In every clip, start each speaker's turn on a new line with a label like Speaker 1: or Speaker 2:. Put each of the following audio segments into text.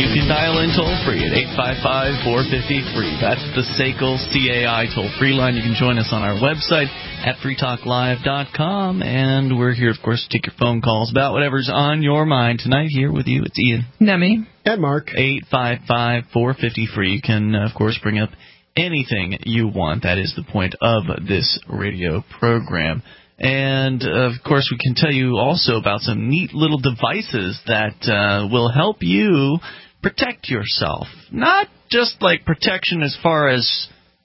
Speaker 1: You can dial in toll-free at 855-450-FREE. That's the SACL CAI toll-free line. You can join us on our website at freetalklive.com. And we're here, of course, to take your phone calls about whatever's on your mind. Tonight, here with you, it's Ian.
Speaker 2: Nemi.
Speaker 3: And Mark.
Speaker 1: 855-450-FREE. You can, of course, bring up anything you want. That is the point of this radio program. And, of course, we can tell you also about some neat little devices that will help you protect yourself. Not just like protection as far as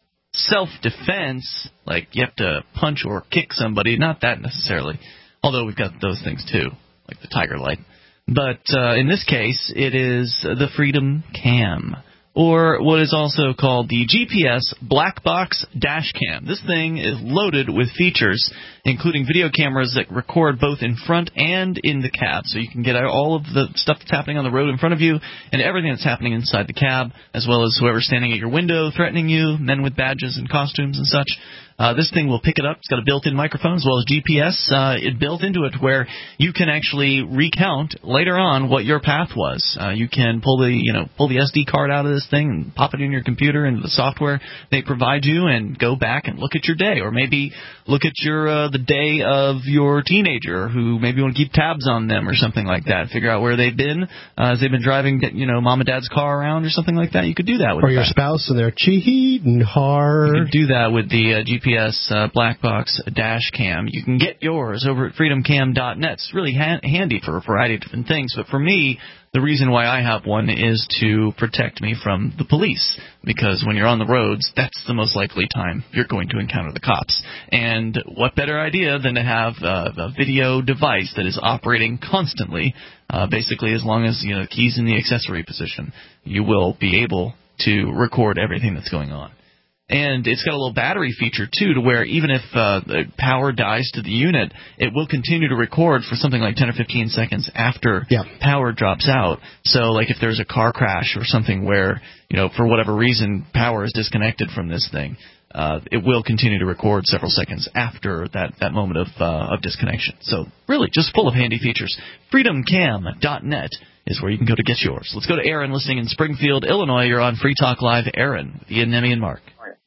Speaker 1: self-defense, like you have to punch or kick somebody. Not that necessarily, although we've got those things too, like the Tiger Light. But in this case, it is the Freedom Cam, or what is also called the GPS Black Box Dash Cam. This thing is loaded with features, including video cameras that record both in front and in the cab. So you can get all of the stuff that's happening on the road in front of you and everything that's happening inside the cab, as well as whoever's standing at your window threatening you, men with badges and costumes and such. This thing will pick it up. It's got a built-in microphone as well as GPS built into it, where you can actually recount later on what your path was. You can pull the SD card out of this thing and pop it in your computer into the software they provide you, and go back and look at your day, or maybe look at your the day of your teenager who maybe you want to keep tabs on them or something like that. Figure out where they've been as they've been driving, mom and dad's car around or something like that. You could do that with
Speaker 3: or your spouse and they're cheating hard.
Speaker 1: You could do that with the GPS Black Box Dash Cam. You can get yours over at freedomcam.net. It's really handy for a variety of different things, but for me, the reason why I have one is to protect me from the police, because when you're on the roads, that's the most likely time you're going to encounter the cops. And what better idea than to have a video device that is operating constantly, basically as long as the key's in the accessory position, you will be able to record everything that's going on. And it's got a little battery feature, too, to where even if power dies to the unit, it will continue to record for something like 10 or 15 seconds after power drops out. So, like, if there's a car crash or something where, for whatever reason, power is disconnected from this thing, it will continue to record several seconds after that moment of disconnection. So, really, just full of handy features. FreedomCam.net is where you can go to get yours. Let's go to Aaron, listening in Springfield, Illinois. You're on Free Talk Live. Aaron, with Ian, Nemi, and Mark.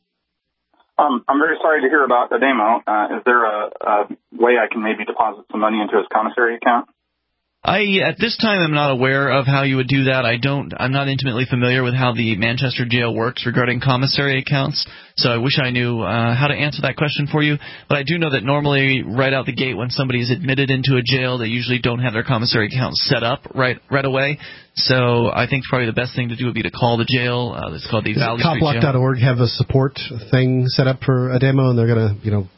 Speaker 4: I'm very sorry to hear about Ademo. Is there a way I can maybe deposit some money into his commissary account?
Speaker 1: At this time, I'm not aware of how you would do that. I'm not intimately familiar with how the Manchester jail works regarding commissary accounts, so I wish I knew how to answer that question for you. But I do know that normally, right out the gate, when somebody is admitted into a jail, they usually don't have their commissary account set up right away. So I think probably the best thing to do would be to call the jail. It's called the Valley Street Jail.
Speaker 3: Copblock.org have a support thing set up for Ademo, and they're going to,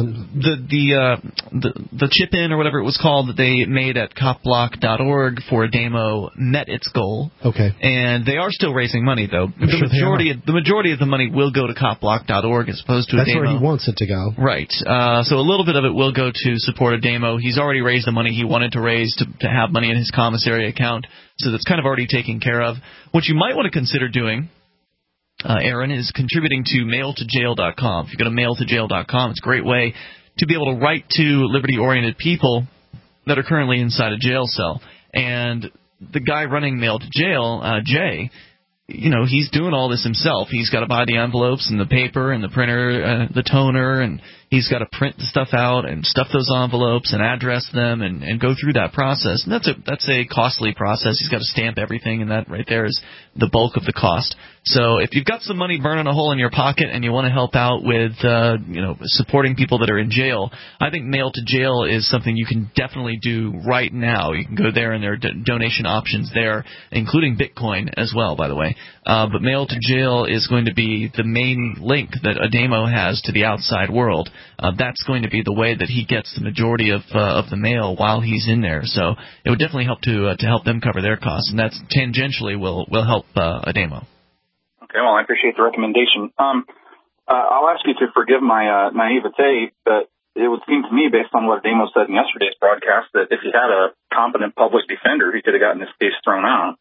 Speaker 1: The chip-in or whatever it was called that they made at copblock.org for Ademo met its goal.
Speaker 3: Okay.
Speaker 1: And they are still raising money, though. The majority of the money will go to copblock.org as opposed to Ademo.
Speaker 3: That's where he wants it to go.
Speaker 1: Right. So a little bit of it will go to support Ademo. He's already raised the money he wanted to raise to have money in his commissary account, so that's kind of already taken care of. What you might want to consider doing, Aaron, is contributing to mailtojail.com. If you go to mailtojail.com, it's a great way to be able to write to liberty-oriented people that are currently inside a jail cell. And the guy running Mail to Jail, Jay, he's doing all this himself. He's got to buy the envelopes and the paper and the printer, the toner, and he's got to print the stuff out and stuff those envelopes and address them and go through that process. And that's a costly process. He's got to stamp everything, and that right there is the bulk of the cost. So if you've got some money burning a hole in your pocket and you want to help out with supporting people that are in jail, I think Mail to Jail is something you can definitely do right now. You can go there, and there are donation options there, including Bitcoin as well, by the way. But Mail to Jail is going to be the main link that Ademo has to the outside world. That's going to be the way that he gets the majority of the mail while he's in there. So it would definitely help to help them cover their costs, and that's tangentially will help Ademo.
Speaker 4: Okay, well, I appreciate the recommendation. I'll ask you to forgive my naivete, but it would seem to me, based on what Ademo said in yesterday's broadcast, that if he had a competent public defender, he could have gotten this case thrown out.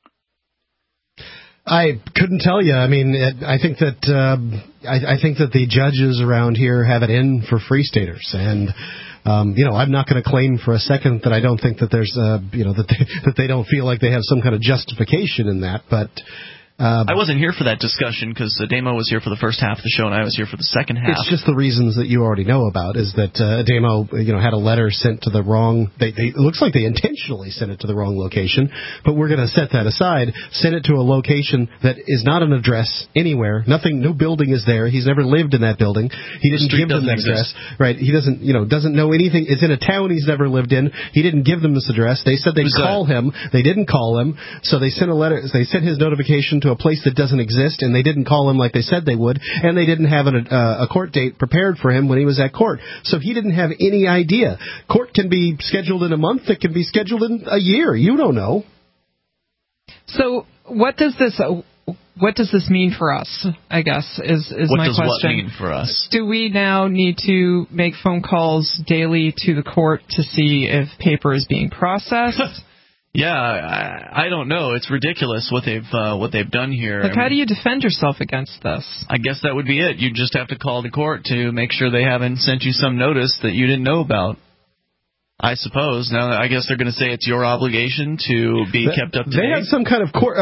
Speaker 3: I couldn't tell you. I mean, I think that the judges around here have it in for free staters, and I'm not going to claim for a second that I don't think that there's, that they don't feel like they have some kind of justification in that, but.
Speaker 1: I wasn't here for that discussion because Ademo was here for the first half of the show and I was here for the second half.
Speaker 3: It's just the reasons that you already know about is that Ademo, had a letter sent to the wrong. It looks like they intentionally sent it to the wrong location, but we're going to set that aside. Send it to a location that is not an address anywhere. Nothing, no building is there. He's never lived in that building. He didn't give them that address. Right? He doesn't know anything. It's in a town he's never lived in. He didn't give them this address. They said they'd call him. They didn't call him, so they sent a letter. They sent his notification to a place that doesn't exist, and they didn't call him like they said they would, and they didn't have a court date prepared for him when he was at court. So he didn't have any idea. Court can be scheduled in a month. It can be scheduled in a year. You don't know.
Speaker 2: So what does this mean for us, I guess, is my question.
Speaker 1: What does what mean for us?
Speaker 2: Do we now need to make phone calls daily to the court to see if paper is being processed?
Speaker 1: Yeah, I don't know. It's ridiculous what they've done here.
Speaker 2: Like, how do you defend yourself against this?
Speaker 1: I guess that would be it. You just have to call the court to make sure they haven't sent you some notice that you didn't know about. I suppose. Now, I guess they're going to say it's your obligation to be kept up to date.
Speaker 3: They have some kind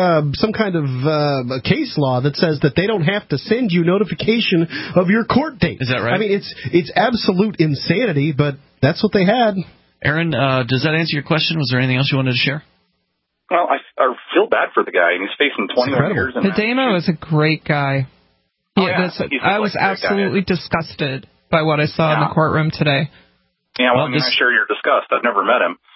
Speaker 3: of case law that says that they don't have to send you notification of your court date.
Speaker 1: Is that right?
Speaker 3: I mean, it's absolute insanity, but that's what they had.
Speaker 1: Aaron, does that answer your question? Was there anything else you wanted to share?
Speaker 4: Well, I feel bad for the guy, and he's facing 21 years.
Speaker 2: Ademo is a great guy. I was absolutely disgusted by what I saw in the courtroom today.
Speaker 4: Yeah, well, I share your disgust. I've never met him.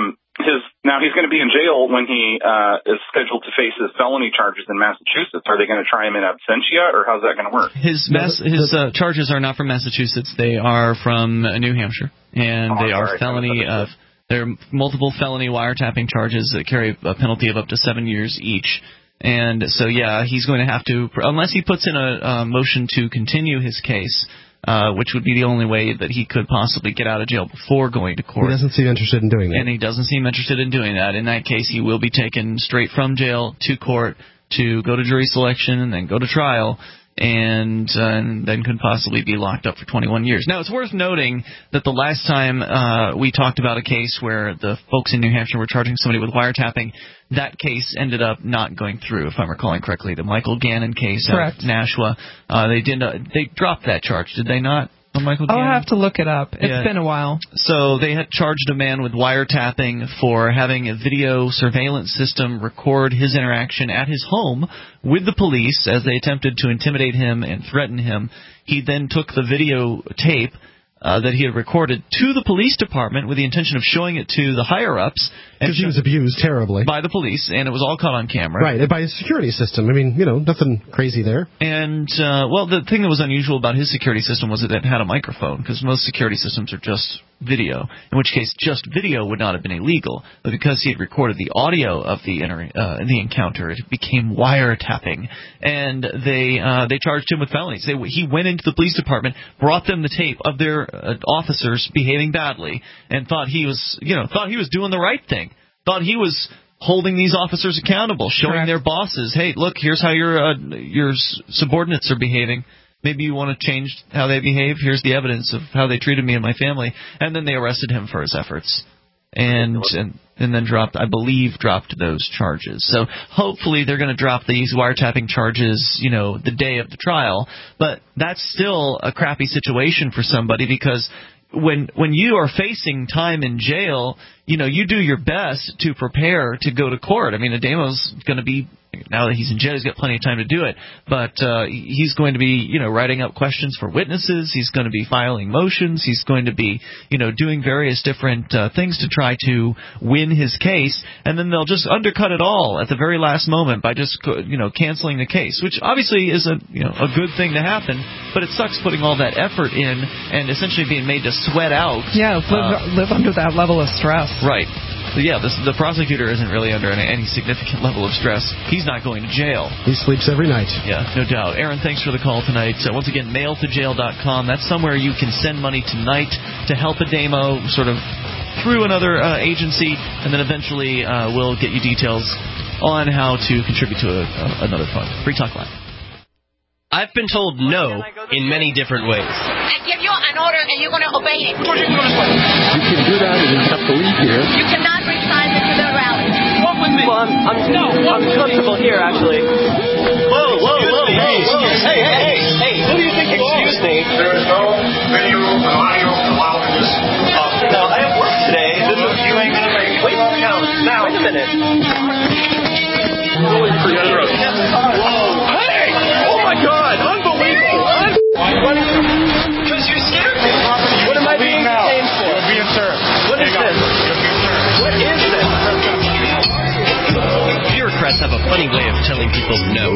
Speaker 4: Now he's going to be in jail when he is scheduled to face his felony charges in Massachusetts. Are they going to try him in absentia, or how's that going to work?
Speaker 1: His charges are not from Massachusetts. They are from New Hampshire, and they are felony of. There are multiple felony wiretapping charges that carry a penalty of up to 7 years each. And so, yeah, he's going to have to, unless he puts in a motion to continue his case, which would be the only way that he could possibly get out of jail before going to court.
Speaker 3: He doesn't seem interested in doing that.
Speaker 1: And he doesn't seem interested in doing that. In that case, he will be taken straight from jail to court to go to jury selection and then go to trial. And then could possibly be locked up for 21 years. Now, it's worth noting that the last time we talked about a case where the folks in New Hampshire were charging somebody with wiretapping, that case ended up not going through, if I'm recalling correctly. The Michael Gannon case out of Nashua, they dropped that charge, did they not? Michael Gannon?
Speaker 2: I'll have to look it up. It's been a while.
Speaker 1: So they had charged a man with wiretapping for having a video surveillance system record his interaction at his home with the police as they attempted to intimidate him and threaten him. He then took the video tape that he had recorded to the police department with the intention of showing it to the higher-ups.
Speaker 3: Because he was abused terribly.
Speaker 1: By the police, and it was all caught on camera.
Speaker 3: Right, and by his security system. I mean, nothing crazy there.
Speaker 1: And, the thing that was unusual about his security system was that it had a microphone, because most security systems are just video, in which case just video would not have been illegal. But because he had recorded the audio of the encounter, it became wiretapping. And they charged him with felonies. He went into the police department, brought them the tape of their officers behaving badly, and thought he was doing the right thing. Thought he was holding these officers accountable, showing their bosses, hey, look, here's how your subordinates are behaving. Maybe you want to change how they behave. Here's the evidence of how they treated me and my family. And then they arrested him for his efforts. And then dropped those charges. So hopefully they're going to drop these wiretapping charges, the day of the trial. But that's still a crappy situation for somebody, because when you are facing time in jail, you do your best to prepare to go to court. I mean, Ademo's going to be, now that he's in jail, he's got plenty of time to do it. But he's going to be, writing up questions for witnesses. He's going to be filing motions. He's going to be, doing various different things to try to win his case. And then they'll just undercut it all at the very last moment by just, canceling the case, which obviously is a good thing to happen. But it sucks putting all that effort in and essentially being made to sweat out.
Speaker 2: Yeah, live under that level of stress.
Speaker 1: Right. So yeah, the prosecutor isn't really under any significant level of stress. He's not going to jail.
Speaker 3: He sleeps every night.
Speaker 1: Yeah, no doubt. Aaron, thanks for the call tonight. Once again, mailtojail.com. That's somewhere you can send money tonight to help Ademo sort of through another agency, and then eventually we'll get you details on how to contribute to another fund. Free Talk Live.
Speaker 5: I've been told no in many different ways.
Speaker 6: I give you an
Speaker 5: an order and you're going to obey it.
Speaker 6: You can do that and you have to leave here.
Speaker 5: You cannot bring signs into the rally.
Speaker 6: Walk with me. Well, I'm comfortable here, actually. Whoa. Hey. Who do you think you are? Excuse me.
Speaker 7: There is no video and audio allowed in this.
Speaker 6: No, I have work today.
Speaker 7: You ain't going to make it.
Speaker 6: Wait a minute. Hey! Oh my God! Unbelievable! Because you scared me. What am I being detained for?
Speaker 7: You're being served.
Speaker 6: What is this? What is this?
Speaker 8: Bureaucrats have a funny way of telling people no.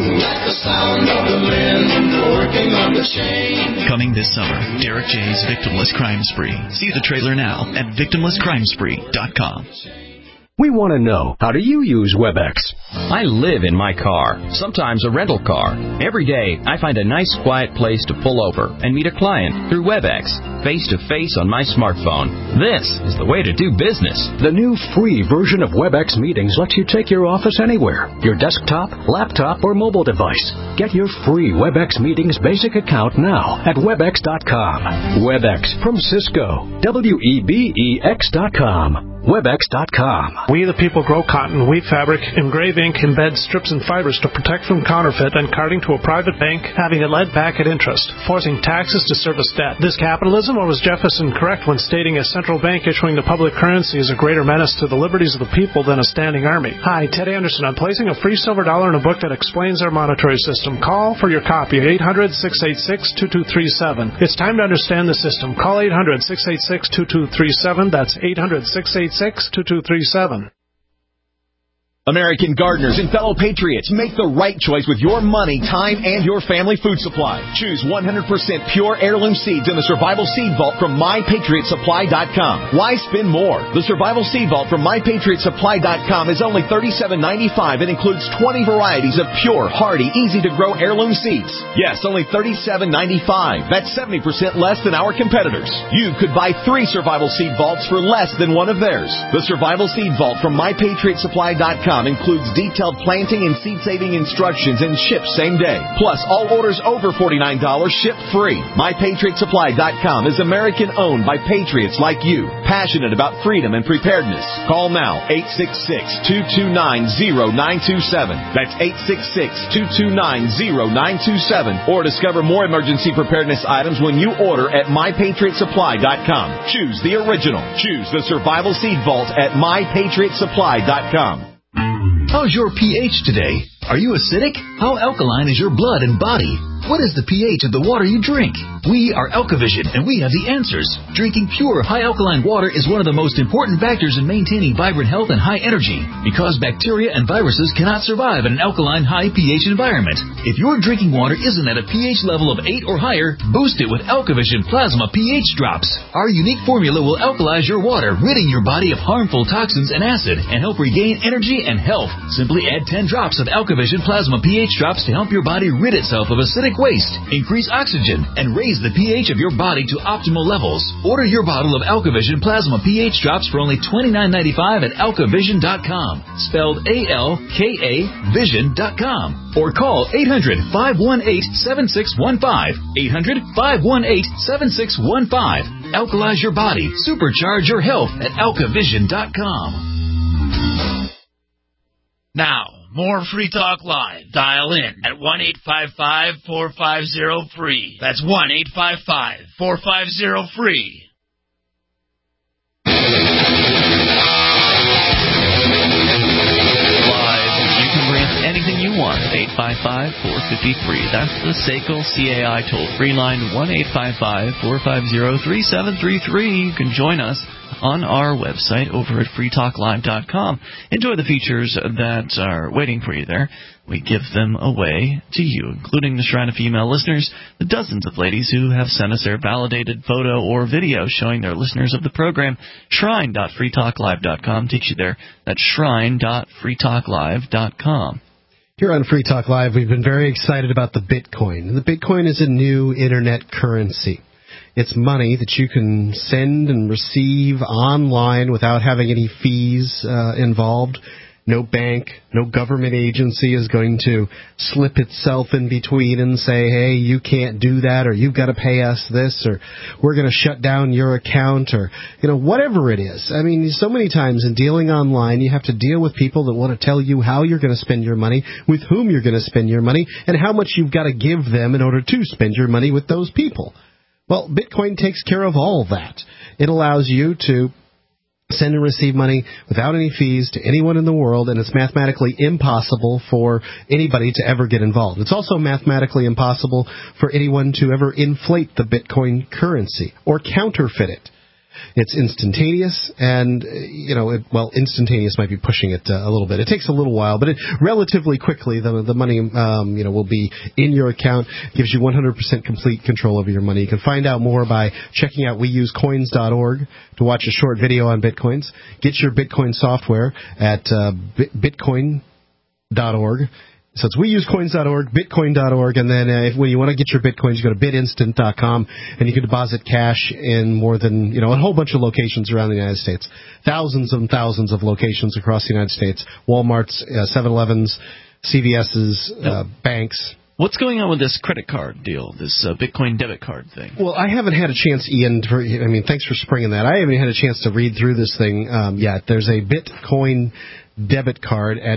Speaker 8: Coming this summer, Derek J's Victimless Crime Spree. See the trailer now at victimlesscrimespree.com.
Speaker 9: We want to know, how do you use WebEx?
Speaker 10: I live in my car, sometimes a rental car. Every day, I find a nice quiet place to pull over and meet a client through WebEx, face-to-face on my smartphone. This is the way to do business.
Speaker 9: The new free version of WebEx Meetings lets you take your office anywhere, your desktop, laptop, or mobile device. Get your free WebEx Meetings basic account now at Webex.com. WebEx from Cisco. WEBEX.com. Webex.com.
Speaker 11: We the people grow cotton, weave fabric, engrave ink, embed strips and fibers to protect from counterfeit and carting to a private bank, having it led back at interest, forcing taxes to service debt. This capitalism, or was Jefferson correct when stating a central bank issuing the public currency is a greater menace to the liberties of the people than a standing army? Hi, Ted Anderson. I'm placing a free silver dollar in a book that explains our monetary system. Call for your copy at 800-686-2237. It's time to understand the system. Call 800-686-2237. That's 800-686-2237.
Speaker 12: American gardeners and fellow patriots, make the right choice with your money, time, and your family food supply. Choose 100% pure heirloom seeds in the Survival Seed Vault from MyPatriotSupply.com. Why spend more? The Survival Seed Vault from MyPatriotSupply.com is only $37.95 and includes 20 varieties of pure, hardy, easy-to-grow heirloom seeds. Yes, only $37.95. That's 70% less than our competitors. You could buy 3 Survival Seed Vaults for less than one of theirs. The Survival Seed Vault from MyPatriotSupply.com includes detailed planting and seed-saving instructions and ships same day. Plus, all orders over $49 ship free. MyPatriotSupply.com is American-owned by patriots like you, passionate about freedom and preparedness. Call now, 866-229-0927. That's 866-229-0927. Or discover more emergency preparedness items when you order at MyPatriotSupply.com. Choose the original. Choose the Survival Seed Vault at MyPatriotSupply.com.
Speaker 13: How's your pH today? Are you acidic? How alkaline is your blood and body? What is the pH of the water you drink? We are Alkavision, and we have the answers. Drinking pure, high alkaline water is one of the most important factors in maintaining vibrant health and high energy, because bacteria and viruses cannot survive in an alkaline, high pH environment. If your drinking water isn't at a pH level of 8 or higher, boost it with Alkavision Plasma pH Drops. Our unique formula will alkalize your water, ridding your body of harmful toxins and acid, and help regain energy and health. Simply add 10 drops of Alkavision Plasma pH Drops to help your body rid itself of acidic waste, increase oxygen, and raise the pH of your body to optimal levels. Order your bottle of Alkavision Plasma pH Drops for only $29.95 at Alkavision.com, spelled A-L-K-A Vision.com, or call 800-518-7615, 800-518-7615. Alkalize your body, supercharge your health at Alkavision.com.
Speaker 14: Now, more Free Talk Live. Dial in at 1-855-450-FREE. That's 1-855-450-FREE.
Speaker 1: Anything you want at 855-450-FREE. That's the SACL CAI toll-free line, 1-855-450-3733. You can join us on our website over at freetalklive.com. Enjoy the features that are waiting for you there. We give them away to you, including the Shrine of Female listeners, the dozens of ladies who have sent us their validated photo or video showing they're listeners of the program. Shrine.freetalklive.com takes you there. That's shrine.freetalklive.com.
Speaker 3: Here on Free Talk Live, we've been very excited about the Bitcoin. And the Bitcoin is a new internet currency. It's money that you can send and receive online without having any fees involved. No bank, no government agency is going to slip itself in between and say, hey, you can't do that, or you've got to pay us this, or we're going to shut down your account, or, whatever it is. I mean, so many times in dealing online, you have to deal with people that want to tell you how you're going to spend your money, with whom you're going to spend your money, and how much you've got to give them in order to spend your money with those people. Well, Bitcoin takes care of all that. It allows you to send and receive money without any fees to anyone in the world, and it's mathematically impossible for anybody to ever get involved. It's also mathematically impossible for anyone to ever inflate the Bitcoin currency or counterfeit it. It's instantaneous, and, instantaneous might be pushing it a little bit. It takes a little while, but relatively quickly, the money, will be in your account. It gives you 100% complete control over your money. You can find out more by checking out weusecoins.org to watch a short video on Bitcoins. Get your Bitcoin software at bitcoin.org. So it's weusecoins.org, bitcoin.org, and then when you want to get your Bitcoins, you go to bitinstant.com, and you can deposit cash in more than, a whole bunch of locations around the United States. Thousands and thousands of locations across the United States. Walmart's, 7-Elevens, CVS's, banks.
Speaker 1: What's going on with this credit card deal, this Bitcoin debit card thing?
Speaker 3: Well, I haven't had a chance, Ian, thanks for springing that. I haven't had a chance to read through this thing yet. There's a Bitcoin debit card at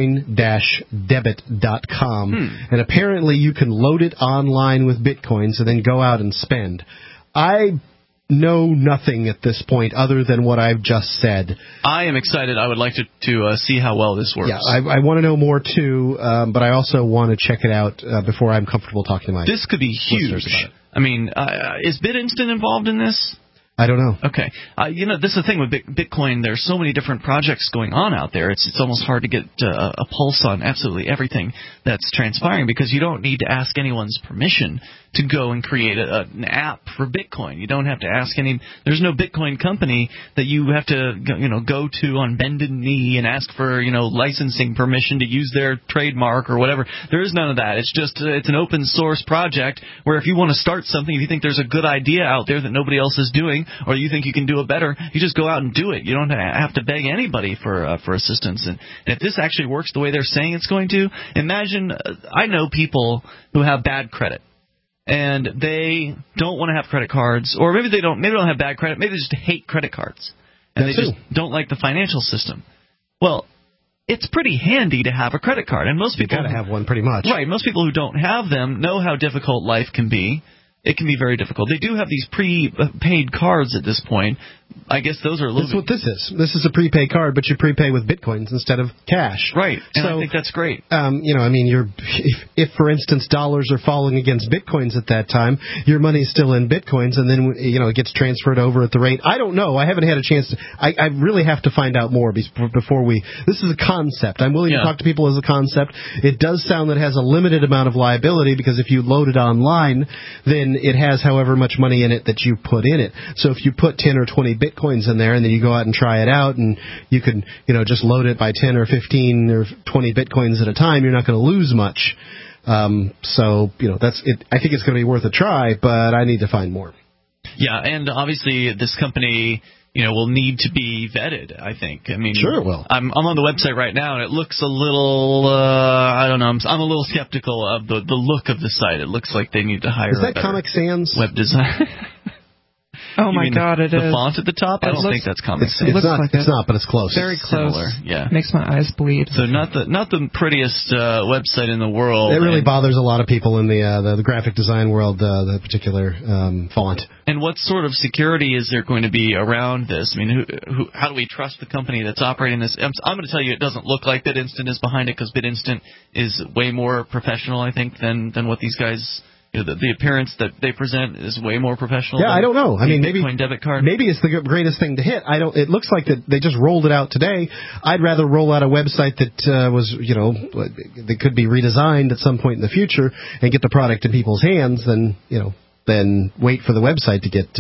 Speaker 3: bitcoin-debit.com, and apparently you can load it online with Bitcoins and then go out and spend. I know nothing at this point other than what I've just said.
Speaker 1: I am excited. I would like to see how well this works.
Speaker 3: Yeah, I want to know more too, but I also want to check it out before I'm comfortable talking to my
Speaker 1: This could be huge. About it. I mean, is BitInstant involved in this?
Speaker 3: I don't know.
Speaker 1: Okay. This is the thing with Bitcoin. There's so many different projects going on out there. It's almost hard to get a pulse on absolutely everything that's transpiring, because you don't need to ask anyone's permission to go and create an app for Bitcoin. You don't have to ask any. There's no Bitcoin company that you have to go to on bended knee and ask for licensing permission to use their trademark or whatever. There is none of that. It's just it's an open source project where if you want to start something, if you think there's a good idea out there that nobody else is doing, or you think you can do it better, you just go out and do it. You don't have to beg anybody for assistance. And if this actually works the way they're saying it's going to, imagine I know people who have bad credit, and they don't want to have credit cards, or maybe they don't have bad credit, maybe they just hate credit cards, and they just don't like the financial system. Well, it's pretty handy to have a credit card, and most people
Speaker 3: got to have one pretty much.
Speaker 1: Right, most people who don't have them know how difficult life can be. It can be very difficult. They do have these prepaid cards at this point. I guess those are a little.
Speaker 3: That's what this is. This is a prepaid card, but you prepay with Bitcoins instead of cash.
Speaker 1: Right, and so, I think that's great.
Speaker 3: If for instance dollars are falling against Bitcoins at that time, your money's still in Bitcoins, and then it gets transferred over at the rate. I don't know. I haven't had a chance to. I really have to find out more before we. This is a concept. I'm willing to talk to people as a concept. It does sound that it has a limited amount of liability, because if you load it online, then it has however much money in it that you put in it. So if you put 10 or 20 Bitcoins in there, and then you go out and try it out, and you can, just load it by 10 or 15 or 20 Bitcoins at a time, you're not going to lose much. That's it. I think it's going to be worth a try, but I need to find more.
Speaker 1: Yeah, and obviously this company, will need to be vetted, I think. I mean,
Speaker 3: sure it will.
Speaker 1: I'm on the website right now, and it looks a little, I don't know, I'm a little skeptical of the look of the site. It looks like they need to hire
Speaker 3: a better
Speaker 1: Comic
Speaker 3: Sans
Speaker 1: web design.
Speaker 2: Oh my God! It
Speaker 1: the
Speaker 2: is.
Speaker 1: The font at the top. I don't think that's Comic Sans.
Speaker 3: It's not, but it's close.
Speaker 2: Very close.
Speaker 1: Similar, yeah.
Speaker 2: Makes my eyes bleed.
Speaker 1: So not the prettiest website in the world.
Speaker 3: It really bothers a lot of people in the graphic design world. The particular font.
Speaker 1: And what sort of security is there going to be around this? I mean, how do we trust the company that's operating this? I'm going to tell you, it doesn't look like BitInstant is behind it, because BitInstant is way more professional, I think, than what these guys. The appearance that they present is way more professional.
Speaker 3: Yeah, I don't know. I mean, maybe
Speaker 1: Bitcoin debit card.
Speaker 3: Maybe it's the greatest thing to hit. It looks like that they just rolled it out today. I'd rather roll out a website that was, that could be redesigned at some point in the future and get the product in people's hands than wait for the website to get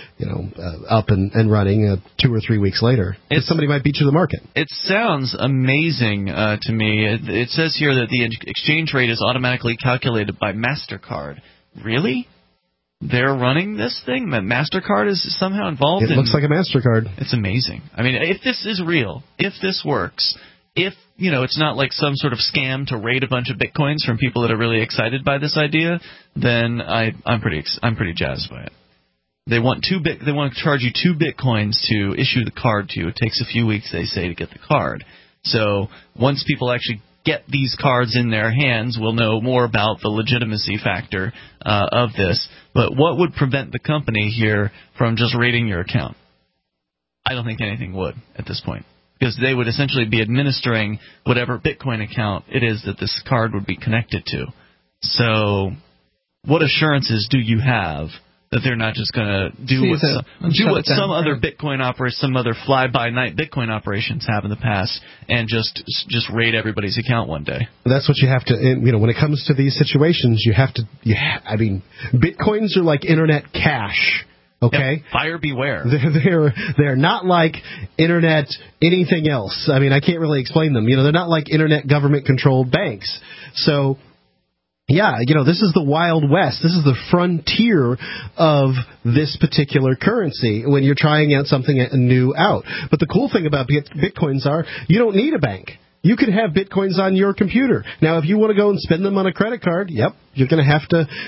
Speaker 3: up and running 2 or 3 weeks later. Somebody might beat you to the market.
Speaker 1: It sounds amazing to me. It says here that the exchange rate is automatically calculated by MasterCard. Really? They're running this thing? MasterCard is somehow involved?
Speaker 3: It looks like a MasterCard.
Speaker 1: It's amazing. I mean, if this is real, if this works, if, it's not like some sort of scam to raid a bunch of Bitcoins from people that are really excited by this idea, then I'm pretty jazzed by it. They want to charge you 2 Bitcoins to issue the card to you. It takes a few weeks, they say, to get the card. So once people actually get these cards in their hands, we'll know more about the legitimacy factor of this. But what would prevent the company here from just raiding your account? I don't think anything would at this point, because they would essentially be administering whatever Bitcoin account it is that this card would be connected to. So what assurances do you have that they're not just going to do what some other Bitcoin operators, some other fly-by-night Bitcoin operations have in the past, and just raid everybody's account one day?
Speaker 3: That's what you have to. When it comes to these situations, you have to. Bitcoins are like internet cash. Okay.
Speaker 1: Yep. Buyer beware.
Speaker 3: They're not like internet anything else. I can't really explain them. They're not like internet government-controlled banks. So. Yeah, this is the Wild West. This is the frontier of this particular currency when you're trying out something new out. But the cool thing about Bitcoins are you don't need a bank. You can have Bitcoins on your computer. Now, if you want to go and spend them on a credit card, yep, you're going to have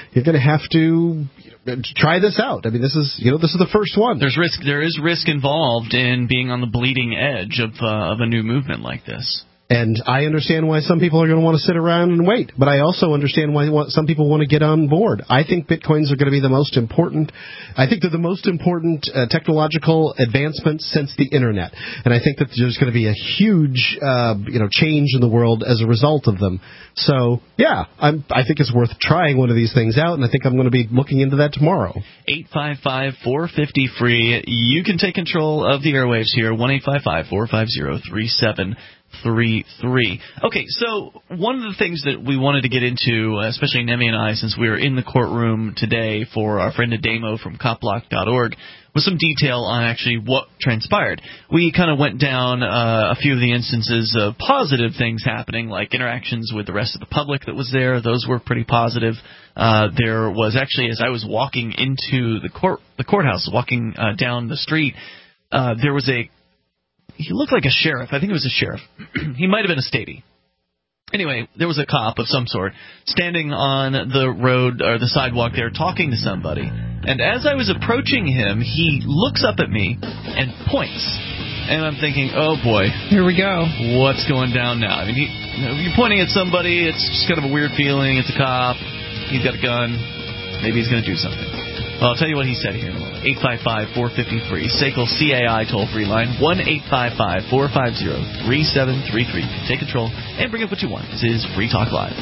Speaker 3: to try this out. This is the first one.
Speaker 1: There is risk involved in being on the bleeding edge of a new movement like this.
Speaker 3: And I understand why some people are going to want to sit around and wait, but I also understand why some people want to get on board. I think Bitcoins are going to be the most important. I think they're the most important technological advancement since the Internet, and I think that there's going to be a huge, change in the world as a result of them. So, yeah, I think it's worth trying one of these things out, and I think I'm going to be looking into that tomorrow.
Speaker 1: 855-450-FREE. You can take control of the airwaves here. 1-855-450-3733. Okay, so one of the things that we wanted to get into, especially Nemi and I, since we were in the courtroom today for our friend Ademo from copblock.org, was some detail on actually what transpired. We kind of went down a few of the instances of positive things happening, like interactions with the rest of the public that was there. Those were pretty positive. There was actually, as I was walking into the courthouse, walking down the street, there was he looked like a sheriff. I think it was a sheriff. He might have been a statey. Anyway, there was a cop of some sort standing on the road or the sidewalk there talking to somebody. And as I was approaching him, he looks up at me and points. And I'm thinking, oh, boy.
Speaker 2: Here we go.
Speaker 1: What's going down now? You're pointing at somebody. It's just kind of a weird feeling. It's a cop. He's got a gun. Maybe he's going to do something. Well, I'll tell you what he said here in a moment. 855-450-FREE. SACL CAI toll-free line. 1-855-450-3733. Take control and bring up what you want. This is Free Talk Live.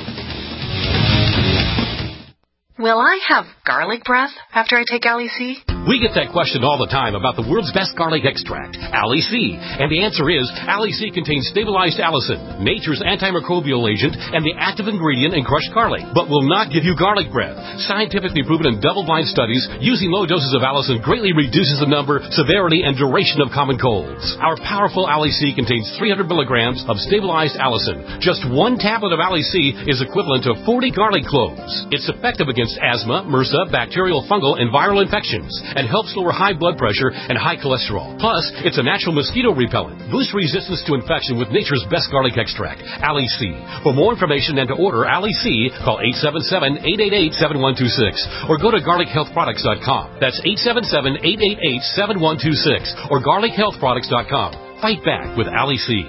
Speaker 15: Will I have garlic breath after I take Ali-C?
Speaker 16: We get that question all the time about the world's best garlic extract, Ali-C. And the answer is, Ali-C contains stabilized allicin, nature's antimicrobial agent, and the active ingredient in crushed garlic, but will not give you garlic breath. Scientifically proven in double-blind studies, using low doses of allicin greatly reduces the number, severity, and duration of common colds. Our powerful Ali-C contains 300 milligrams of stabilized allicin. Just one tablet of Ali-C is equivalent to 40 garlic cloves. It's effective against asthma, MRSA, bacterial, fungal, and viral infections, and helps lower high blood pressure and high cholesterol. Plus, it's a natural mosquito repellent. Boost resistance to infection with nature's best garlic extract, Ali-C. For more information and to order Ali-C, call 877-888-7126 or go to garlichealthproducts.com. That's 877-888-7126 or garlichealthproducts.com. Fight back with Ali-C.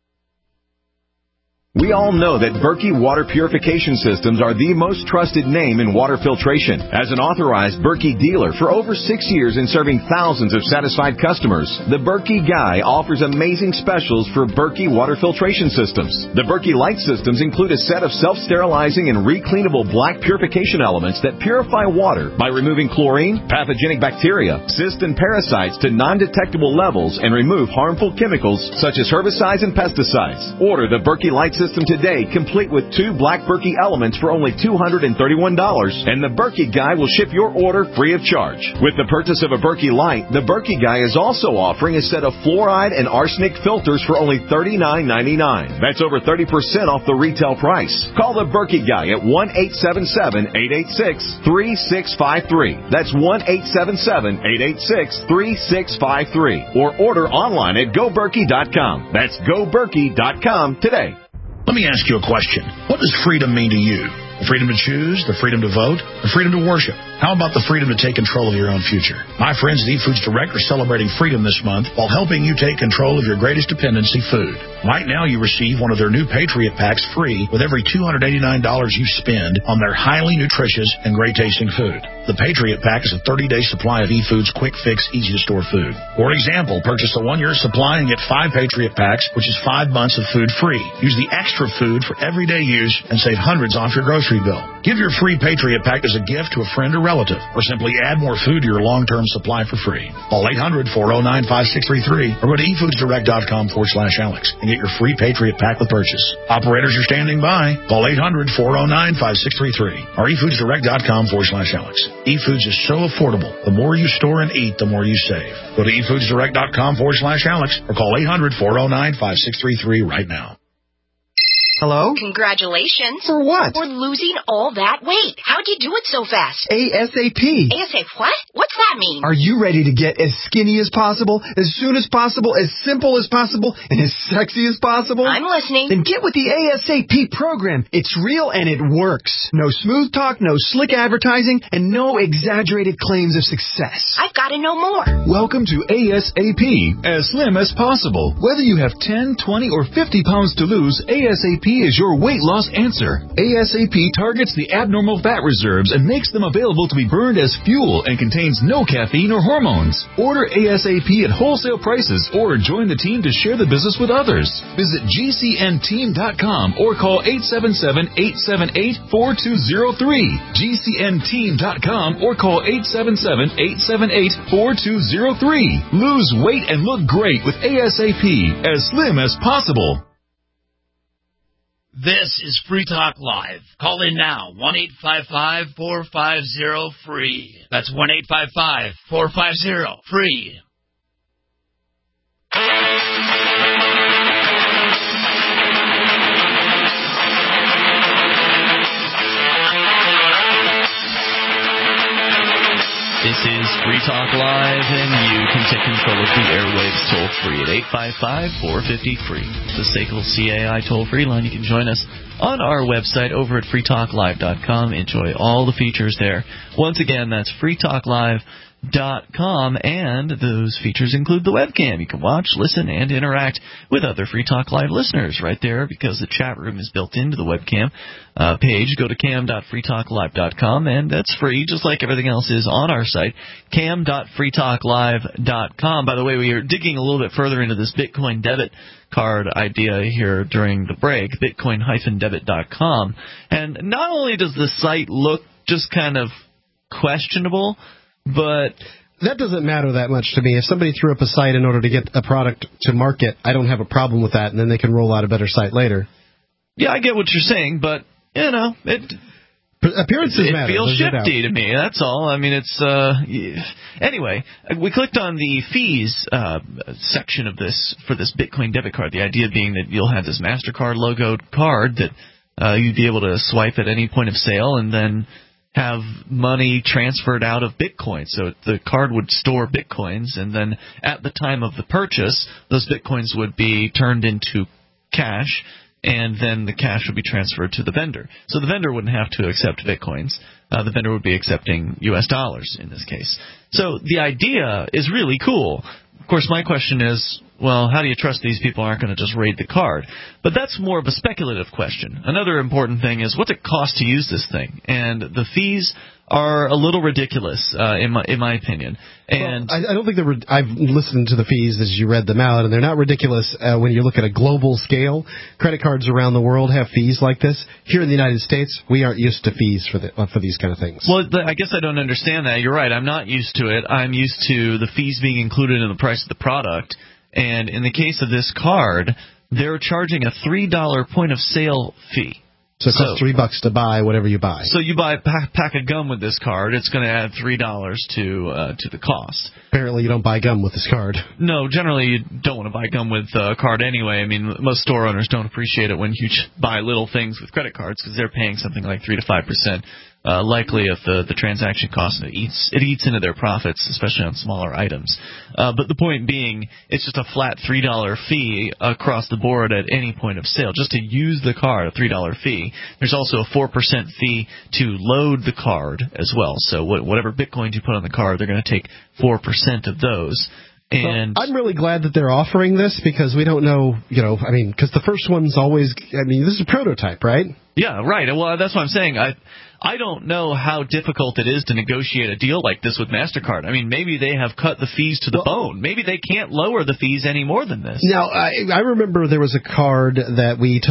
Speaker 12: We all know that Berkey Water Purification Systems are the most trusted name in water filtration. As an authorized Berkey dealer for over 6 years and serving thousands of satisfied customers, the Berkey Guy offers amazing specials for Berkey Water Filtration Systems. The Berkey Light Systems include a set of self-sterilizing and recleanable black purification elements that purify water by removing chlorine, pathogenic bacteria, cysts, and parasites to non-detectable levels and remove harmful chemicals such as herbicides and pesticides. Order the Berkey Light Systems system today, complete with 2 Black Berkey elements for only $231, and the Berkey Guy will ship your order free of charge. With the purchase of a Berkey Light, the Berkey Guy is also offering a set of fluoride and arsenic filters for only $39.99. That's over 30% off the retail price. Call the Berkey Guy at 1-877-886-3653. That's 1-877-886-3653. Or order online at GoBerkey.com. That's GoBerkey.com today.
Speaker 13: Let me ask you a question. What does freedom mean to you? The freedom to choose, the freedom to vote, the freedom to worship. How about the freedom to take control of your own future? My friends at eFoods Direct are celebrating freedom this month while helping you take control of your greatest dependency, food. Right now you receive one of their new Patriot Packs free with every $289 you spend on their highly nutritious and great-tasting food. The Patriot Pack is a 30-day supply of eFoods quick-fix, easy-to-store food. For example, purchase a 1-year supply and get 5 Patriot Packs, which is 5 months of food free. Use the extra food for everyday use and save hundreds off your grocery bill. Give your free Patriot Pack as a gift to a friend or relative, or simply add more food to your long-term supply for free. Call 800-409-5633 or go to eFoodsDirect.com/Alex and get your free Patriot Pack with purchase. Operators are standing by. Call 800-409-5633 or eFoodsDirect.com/Alex. eFoods is so affordable. The more you store and eat, the more you save. Go to eFoodsDirect.com/Alex or call 800-409-5633 right now.
Speaker 17: Hello?
Speaker 18: Congratulations.
Speaker 17: For what?
Speaker 18: For losing all that weight. How'd you do it so fast?
Speaker 17: ASAP.
Speaker 18: ASAP what? What's that mean?
Speaker 17: Are you ready to get as skinny as possible, as soon as possible, as simple as possible, and as sexy as possible?
Speaker 18: I'm listening.
Speaker 17: Then get with the ASAP program. It's real and it works. No smooth talk, no slick advertising, and no exaggerated claims of success.
Speaker 18: I've got to know more.
Speaker 19: Welcome to ASAP, as slim as possible. Whether you have 10, 20, or 50 pounds to lose, ASAP is your weight loss answer. ASAP targets the abnormal fat reserves and makes them available to be burned as fuel and contains no caffeine or hormones. Order ASAP at wholesale prices or join the team to share the business with others. Visit GCNteam.com or call 877-878-4203. GCNteam.com or call 877-878-4203. Lose weight and look great with ASAP, as slim as possible.
Speaker 14: This is Free Talk Live. Call in now, 1-855-450-FREE. That's 1-855-450-FREE.
Speaker 1: This is Free Talk Live, and you can take control of the airwaves toll-free at 855-450-FREE. The SACL CAI toll-free line. You can join us on our website over at freetalklive.com. Enjoy all the features there. Once again, that's freetalklive.com, and those features include the webcam. You can watch, listen, and interact with other Free Talk Live listeners right there, because the chat room is built into the webcam page. Go to cam.freetalklive.com, and that's free, just like everything else is on our site, cam.freetalklive.com. By the way, we are digging a little bit further into this Bitcoin debit card idea here during the break, bitcoin-debit.com. And not only does the site look just kind of questionable, but
Speaker 3: that doesn't matter that much to me. If somebody threw up a site in order to get a product to market, I don't have a problem with that, and then they can roll out a better site later.
Speaker 1: Yeah, I get what you're saying, but, you know,
Speaker 3: appearances matter.
Speaker 1: It feels shifty to me, that's all. I mean, it's anyway, we clicked on the fees section of this for this Bitcoin debit card, the idea being that you'll have this MasterCard logoed card that you'd be able to swipe at any point of sale and then have money transferred out of Bitcoin. So the card would store Bitcoins, and then at the time of the purchase, those Bitcoins would be turned into cash, and then the cash would be transferred to the vendor. So the vendor wouldn't have to accept Bitcoins. The vendor would be accepting U.S. dollars in this case. So the idea is really cool. Of course, my question is, well, how do you trust these people aren't going to just raid the card? But that's more of a speculative question. Another important thing is, what's it cost to use this thing? And the fees are a little ridiculous, in my opinion. And
Speaker 3: well, I don't think I've listened to the fees as you read them out, and they're not ridiculous when you look at a global scale. Credit cards around the world have fees like this. Here in the United States, we aren't used to fees for these kind of things.
Speaker 1: Well, I guess I don't understand that. You're right. I'm not used to it. I'm used to the fees being included in the price of the product. And in the case of this card, they're charging a $3 point of sale fee.
Speaker 3: So it costs $3 to buy whatever you buy.
Speaker 1: So you buy a pack of gum with this card, it's going to add $3 to the cost.
Speaker 3: Apparently you don't buy gum with this card.
Speaker 1: No, generally you don't want to buy gum with a card anyway. I mean, most store owners don't appreciate it when you buy little things with credit cards because they're paying something like 3 to 5%. Likely of the transaction cost. It eats into their profits, especially on smaller items. But the point being, it's just a flat $3 fee across the board at any point of sale. Just to use the card, a $3 fee. There's also a 4% fee to load the card as well. So whatever Bitcoin you put on the card, they're going to take 4% of those. And
Speaker 3: I'm really glad that they're offering this because we don't know, because the first one's always, this is a prototype, right?
Speaker 1: Yeah, right. Well, that's what I'm saying. I don't know how difficult it is to negotiate a deal like this with MasterCard. I mean, maybe they have cut the fees to the bone. Maybe they can't lower the fees any more than this.
Speaker 3: Now, I remember there was a card that we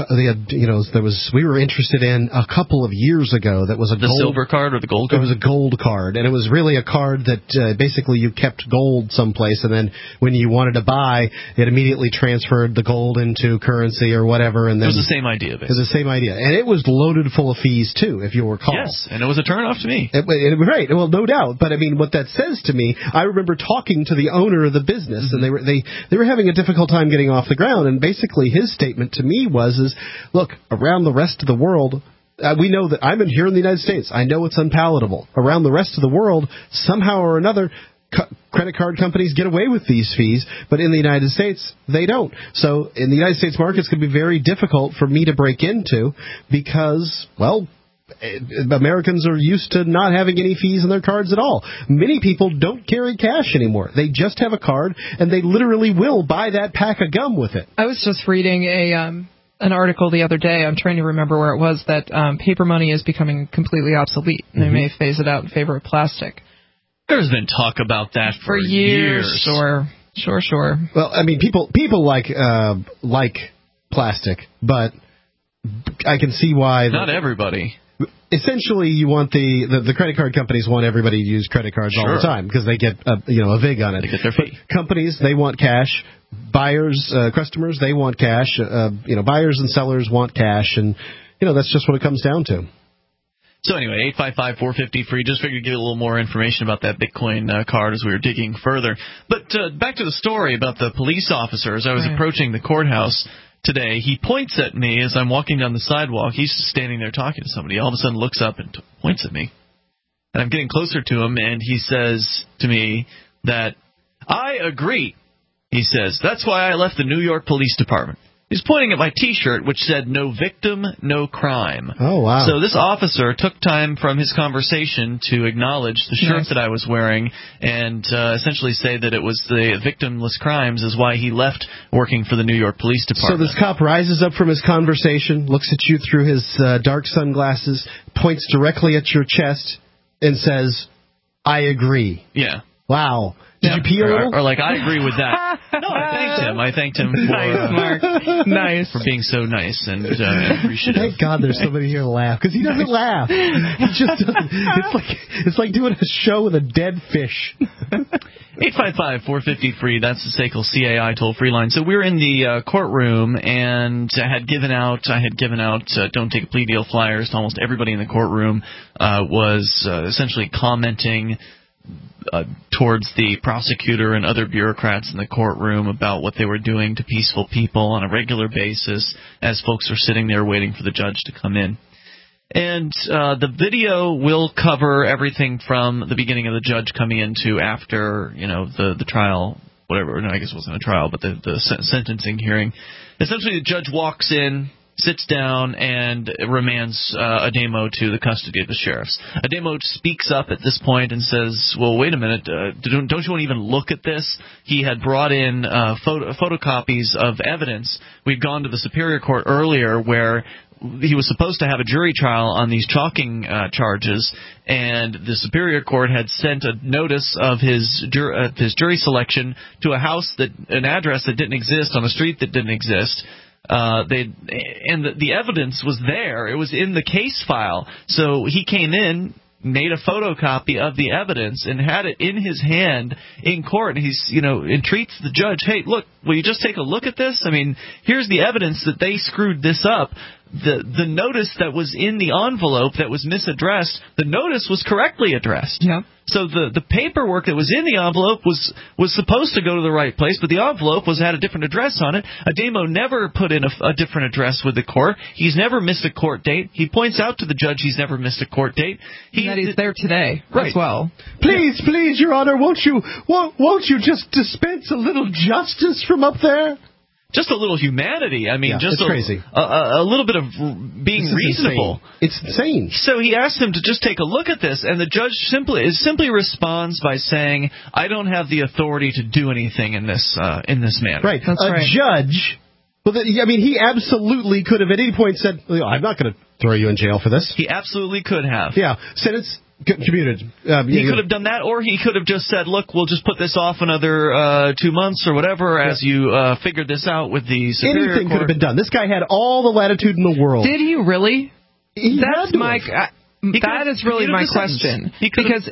Speaker 3: were interested in a couple of years ago that was
Speaker 1: the silver card or the gold card?
Speaker 3: It was a gold card, and it was really a card that basically you kept gold someplace, and then when you wanted to buy, it immediately transferred the gold into currency or whatever. And then
Speaker 1: it was the same idea, basically.
Speaker 3: It was the same idea. And it was loaded full of fees, too, if you'll recall.
Speaker 1: Yes, and it was a turnoff to me.
Speaker 3: Right, well, no doubt. But, what that says to me, I remember talking to the owner of the business, and they were having a difficult time getting off the ground, and basically his statement to me was, look, around the rest of the world, we know that I'm here in the United States. I know it's unpalatable. Around the rest of the world, somehow or another, credit card companies get away with these fees, but in the United States, they don't. So in the United States market, it's going to be very difficult for me to break into because, Americans are used to not having any fees on their cards at all. Many people don't carry cash anymore. They just have a card, and they literally will buy that pack of gum with it.
Speaker 2: I was just reading an article the other day. I'm trying to remember where it was, that paper money is becoming completely obsolete, and they may phase it out in favor of plastic.
Speaker 1: There's been talk about that for years.
Speaker 2: Sure.
Speaker 3: Well, people like plastic, but I can see why.
Speaker 1: Not everybody.
Speaker 3: Essentially, you want the credit card companies want everybody to use credit cards all the time because they get a vig on it.
Speaker 1: They get their fee.
Speaker 3: But companies, they want cash. Buyers, customers, they want cash. Buyers and sellers want cash, and that's just what it comes down to.
Speaker 1: So anyway, 855-450-FREE. Just figured to give you a little more information about that Bitcoin card as we were digging further. But back to the story about the police officers. I was approaching the courthouse today. He points at me as I'm walking down the sidewalk. He's standing there talking to somebody. All of a sudden looks up and points at me. And I'm getting closer to him, and he says to me that, I agree. He says, that's why I left the New York Police Department. He's pointing at my T-shirt, which said, no victim, no crime.
Speaker 3: Oh, wow.
Speaker 1: So this officer took time from his conversation to acknowledge the shirt that I was wearing and essentially say that it was the victimless crimes is why he left working for the New York Police Department.
Speaker 3: So this cop rises up from his conversation, looks at you through his dark sunglasses, points directly at your chest, and says, I agree.
Speaker 1: Yeah.
Speaker 3: Wow. Did you pee a little?
Speaker 1: Or I agree with that. No, I thanked him for,
Speaker 2: nice, Mark. Nice.
Speaker 1: For being so nice and appreciative.
Speaker 3: Thank God there's somebody here to laugh, because he doesn't laugh. He just doesn't. It's like doing a show with a dead fish.
Speaker 1: 855-450-FREE. That's the SACL CAI toll-free line. So we're in the courtroom, and I had given out don't take a plea deal flyers to almost everybody in the courtroom. Was essentially commenting towards the prosecutor and other bureaucrats in the courtroom about what they were doing to peaceful people on a regular basis as folks are sitting there waiting for the judge to come in. And the video will cover everything from the beginning of the judge coming in to after, the trial, whatever. No, I guess it wasn't a trial, but the sentencing hearing. Essentially, the judge walks in, sits down, and remands Ademo to the custody of the sheriffs. Ademo speaks up at this point and says, well, wait a minute, don't you want to even look at this? He had brought in photocopies of evidence. We'd gone to the Superior Court earlier where he was supposed to have a jury trial on these chalking charges, and the Superior Court had sent a notice of his jury selection to an address that didn't exist on a street that didn't exist. The evidence was there. It was in the case file. So he came in, made a photocopy of the evidence and had it in his hand in court. And he's, entreats the judge, hey, look, will you just take a look at this? I mean, here's the evidence that they screwed this up. The notice that was in the envelope that was misaddressed, the notice was correctly addressed.
Speaker 2: Yeah.
Speaker 1: So the paperwork that was in the envelope was supposed to go to the right place, but the envelope had a different address on it. Ademo never put in a different address with the court. He's never missed a court date. He points out to the judge he's never missed a court date.
Speaker 2: That he's there today as well.
Speaker 3: Please, Your Honor, won't you just dispense a little justice from up there?
Speaker 1: Just a little humanity. I mean, just
Speaker 3: crazy.
Speaker 1: A little bit of being reasonable.
Speaker 3: It's insane.
Speaker 1: So he asked him to just take a look at this, and the judge simply responds by saying, "I don't have the authority to do anything in this manner."
Speaker 3: Right.
Speaker 2: That's right.
Speaker 3: Judge. Well, he absolutely could have at any point said, "I'm not going to throw you in jail for this."
Speaker 1: He absolutely could have.
Speaker 3: Yeah. Sentence commuted.
Speaker 1: He could have done that, or he could have just said, look, we'll just put this off another 2 months or whatever as you figure this out with the Superior Court.
Speaker 3: Anything could have been done. This guy had all the latitude in the world.
Speaker 2: Did he really?
Speaker 3: That's
Speaker 2: that is really my question. Because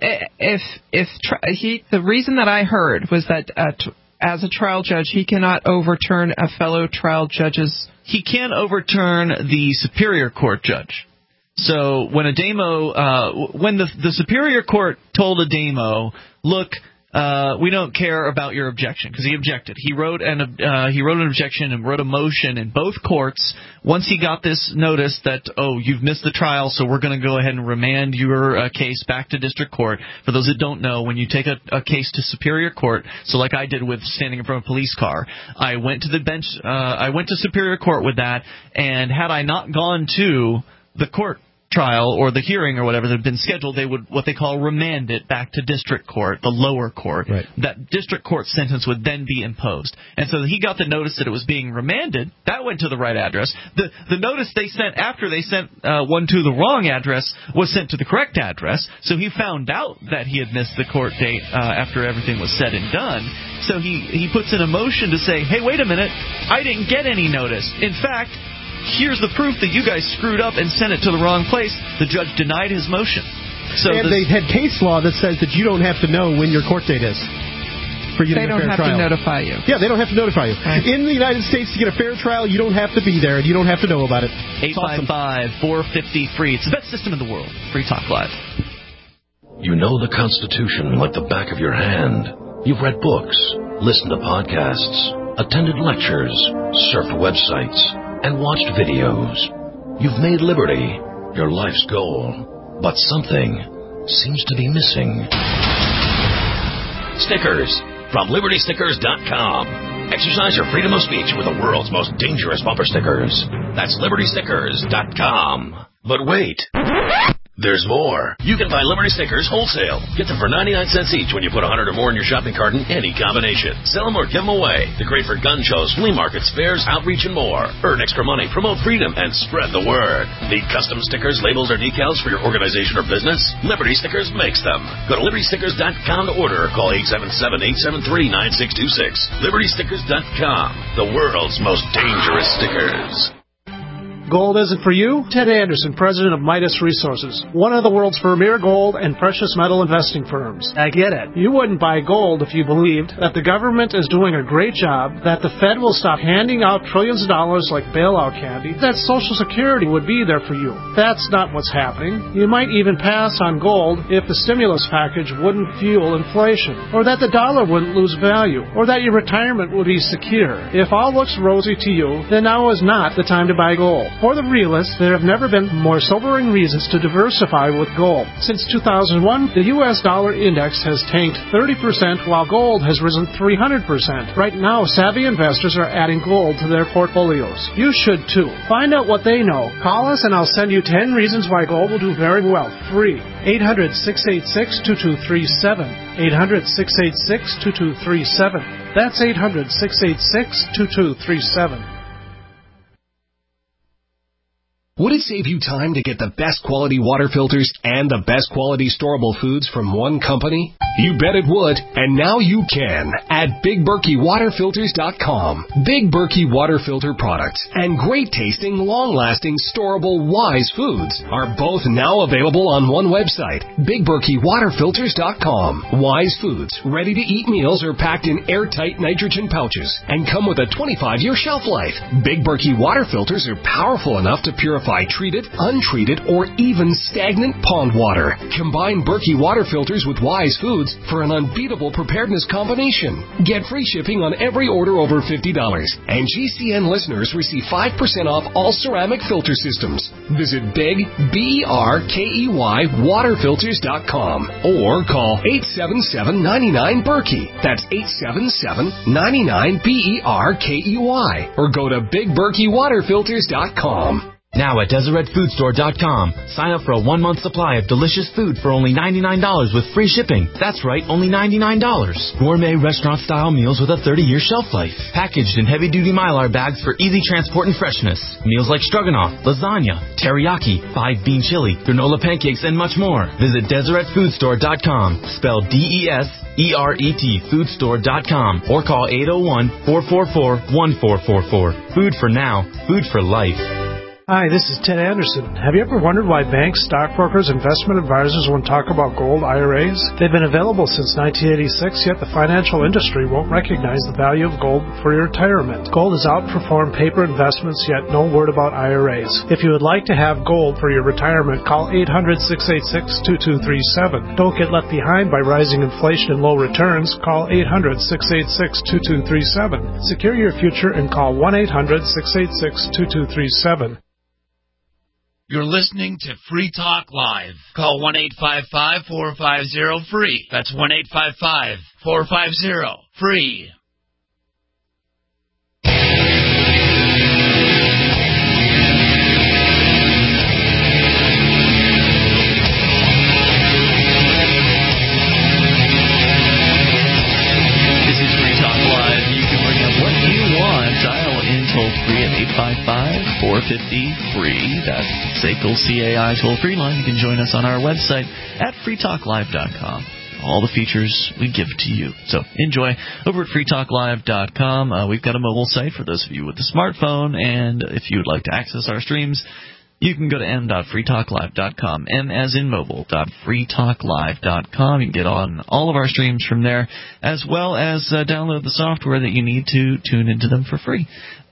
Speaker 2: the reason that I heard was that as a trial judge, he cannot overturn a fellow trial judge's...
Speaker 1: He can overturn the Superior Court judge. So when when the Superior Court told Ademo, look, we don't care about your objection, because he objected. He wrote an objection and wrote a motion in both courts. Once he got this notice that, you've missed the trial, so we're going to go ahead and remand your case back to district court. For those that don't know, when you take a case to Superior Court, so like I did with standing in front of a police car, I went to the bench. I went to Superior Court with that, and had I not gone to the court trial or the hearing or whatever that had been scheduled, they would what they call remand it back to district court, the lower court.
Speaker 3: Right.
Speaker 1: That district court sentence would then be imposed. And so he got the notice that it was being remanded. That went to the right address. The notice they sent after they sent one to the wrong address was sent to the correct address. So he found out that he had missed the court date after everything was said and done. So he puts in a motion to say, hey, wait a minute, I didn't get any notice. In fact, here's the proof that you guys screwed up and sent it to the wrong place. The judge denied his motion. So
Speaker 3: they had case law that says that you don't have to know when your court date is for you to get a fair trial. They don't have to
Speaker 2: notify you.
Speaker 3: Yeah, they don't have to notify you.
Speaker 2: Right.
Speaker 3: In the United States, to get a fair trial, you don't have to be there, and you don't have to know about it.
Speaker 1: 855-450-FREE. It's the best system in the world. Free Talk Live.
Speaker 20: You know the Constitution like the back of your hand. You've read books, listened to podcasts, attended lectures, surfed websites, and watched videos. You've made liberty your life's goal, but something seems to be missing. Stickers from LibertyStickers.com. Exercise your freedom of speech with the world's most dangerous bumper stickers. That's LibertyStickers.com. But wait. There's more. You can buy Liberty Stickers wholesale. Get them for 99 cents each when you put 100 or more in your shopping cart in any combination. Sell them or give them away. They're great for gun shows, flea markets, fairs, outreach, and more. Earn extra money, promote freedom, and spread the word. Need custom stickers, labels, or decals for your organization or business? Liberty Stickers makes them. Go to LibertyStickers.com to order or call 877-873-9626. LibertyStickers.com. The world's most dangerous stickers.
Speaker 11: Gold isn't for you? Ted Anderson, president of Midas Resources, one of the world's premier gold and precious metal investing firms. I get it. You wouldn't buy gold if you believed that the government is doing a great job, that the Fed will stop handing out trillions of dollars like bailout candy, that Social Security would be there for you. That's not what's happening. You might even pass on gold if the stimulus package wouldn't fuel inflation, or that the dollar wouldn't lose value, or that your retirement would be secure. If all looks rosy to you, then now is not the time to buy gold. For the realists, there have never been more sobering reasons to diversify with gold. Since 2001, the U.S. dollar index has tanked 30%, while gold has risen 300%. Right now, savvy investors are adding gold to their portfolios. You should too. Find out what they know. Call us and I'll send you 10 reasons why gold will do very well. Free. 800-686-2237. 800-686-2237. That's 800-686-2237.
Speaker 21: Would it save you time to get the best quality water filters and the best quality storable foods from one company? You bet it would, and now you can at BigBerkeyWaterFilters.com. Big Berkey water filter products and great tasting, long-lasting, storable Wise foods are both now available on one website, BigBerkeyWaterFilters.com. Wise foods, ready-to-eat meals are packed in airtight nitrogen pouches and come with a 25-year shelf life. Big Berkey water filters are powerful enough to purify treated, untreated, or even stagnant pond water. Combine Berkey water filters with Wise foods for an unbeatable preparedness combination. Get free shipping on every order over $50, and GCN listeners receive 5% off all ceramic filter systems. Visit Big, BERKEY, waterfilters.com or call 877-99-BERKEY. That's 877-99-BERKEY, or go to BigBerkeyWaterFilters.com.
Speaker 22: Now at DeseretFoodStore.com, sign up for a 1-month supply of delicious food for only $99 with free shipping. That's right, only $99. Gourmet restaurant-style meals with a 30-year shelf life. Packaged in heavy-duty Mylar bags for easy transport and freshness. Meals like stroganoff, lasagna, teriyaki, 5-bean chili, granola pancakes, and much more. Visit DeseretFoodStore.com, spelled DESERET, foodstore.com, or call 801-444-1444. Food for now, food for life.
Speaker 11: Hi, this is Ted Anderson. Have you ever wondered why banks, stockbrokers, investment advisors won't talk about gold IRAs? They've been available since 1986, yet the financial industry won't recognize the value of gold for your retirement. Gold has outperformed paper investments, yet no word about IRAs. If you would like to have gold for your retirement, call 800-686-2237. Don't get left behind by rising inflation and low returns. Call 800-686-2237. Secure your future and call 1-800-686-2237.
Speaker 14: You're listening to Free Talk Live. Call 1-855-450-FREE. That's 1-855-450-FREE.
Speaker 1: This is Free Talk Live. You can bring up what you want. Dial in toll-free at 855-450-FREE. That's SACL CAI toll-free line. You can join us on our website at freetalklive.com. All the features we give to you. So enjoy over at freetalklive.com. We've got a mobile site for those of you with a smartphone, and if you would like to access our streams, you can go to m.freetalklive.com, m as in mobile.freetalklive.com. You can get on all of our streams from there, as well as download the software that you need to tune into them for free.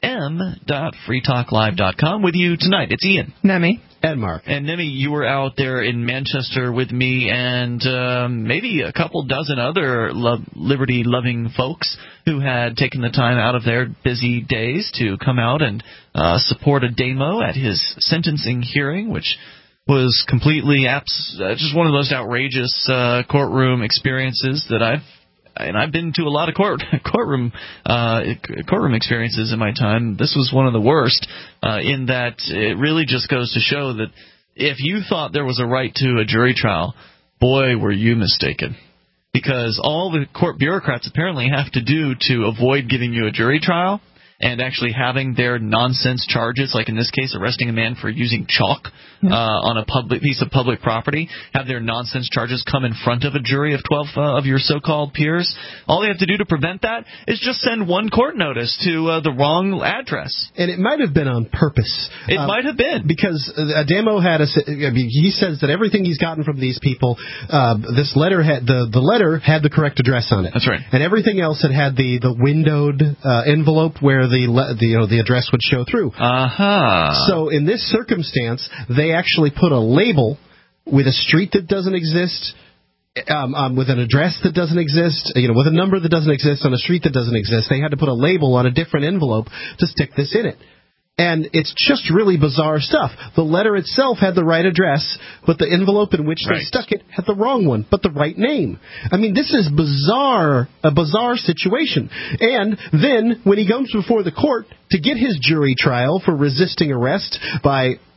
Speaker 1: m.freetalklive.com. With you tonight, it's Ian.
Speaker 2: Nemi.
Speaker 3: And Mark.
Speaker 1: And Nemi, you were out there in Manchester with me and maybe a couple dozen other liberty-loving folks who had taken the time out of their busy days to come out and support a demo at his sentencing hearing, which was completely just one of those outrageous courtroom experiences that I've been to a lot of courtroom experiences in my time. This was one of the worst, in that it really just goes to show that if you thought there was a right to a jury trial, boy, were you mistaken. Because all the court bureaucrats apparently have to do to avoid giving you a jury trial and actually having their nonsense charges, like in this case arresting a man for using chalk on a public piece of public property, have their nonsense charges come in front of a jury of 12 of your so-called peers. All they have to do to prevent that is just send one court notice to the wrong address.
Speaker 3: And it might have been on purpose.
Speaker 1: It might have been.
Speaker 3: Because Adamo he says that everything he's gotten from these people, this letter had the letter had the correct address on it.
Speaker 1: That's right.
Speaker 3: And everything else had the windowed envelope where the address would show through. So in this circumstance, they actually put a label with a street that doesn't exist, with an address that doesn't exist, with a number that doesn't exist on a street that doesn't exist. They had to put a label on a different envelope to stick this in it. And it's just really bizarre stuff. The letter itself had the right address, but the envelope in which they stuck it had the wrong one, but the right name. I mean, this is a bizarre situation. And then, when he comes before the court to get his jury trial for resisting arrest by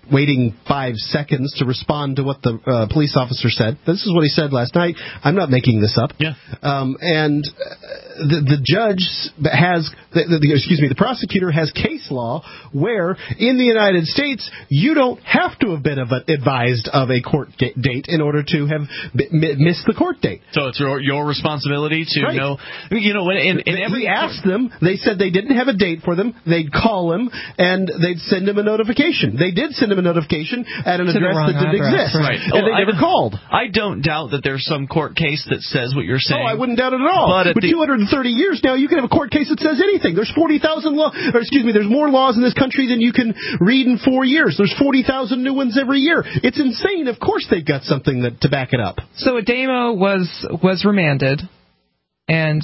Speaker 3: waiting 5 seconds to respond to what the police officer said. This is what he said last night. I'm not making this up.
Speaker 1: Yeah.
Speaker 3: And the judge has, the prosecutor has case law where in the United States you don't have to have been advised of a court date in order to have missed the court date.
Speaker 1: So it's your responsibility to know. You know,
Speaker 3: he asked them. They said they didn't have a date for them. They'd call him and they'd send him a notification. They did send him a notification at an address that didn't exist,
Speaker 1: right?
Speaker 3: And they never called.
Speaker 1: I don't doubt that there's some court case that says what you're saying.
Speaker 3: Oh, I wouldn't doubt it at all. But 230 years now, you can have a court case that says anything. There's 40,000 there's more laws in this country than you can read in 4 years. There's 40,000 new ones every year. It's insane. Of course they've got something to back it up.
Speaker 2: So Ademo was remanded, and